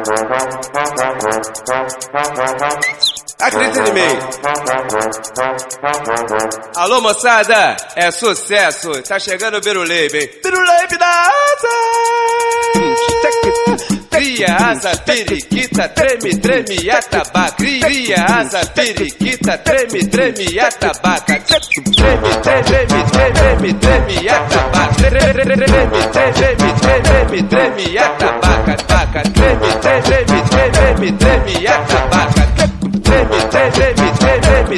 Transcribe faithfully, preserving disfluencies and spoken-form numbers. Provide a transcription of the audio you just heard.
Acredita em mim. Alô, moçada, é sucesso. Tá chegando o Biruleibe. Biruleibe da asa. Cria asa, periquita, treme, treme, atabaca. Cria asa, periquita, treme, treme, atabaca. Treme, treme, treme, treme, atabaca. Treme, treme, treme, treme, treme, atabaca. Treme, treme, treme, treme, atabaca.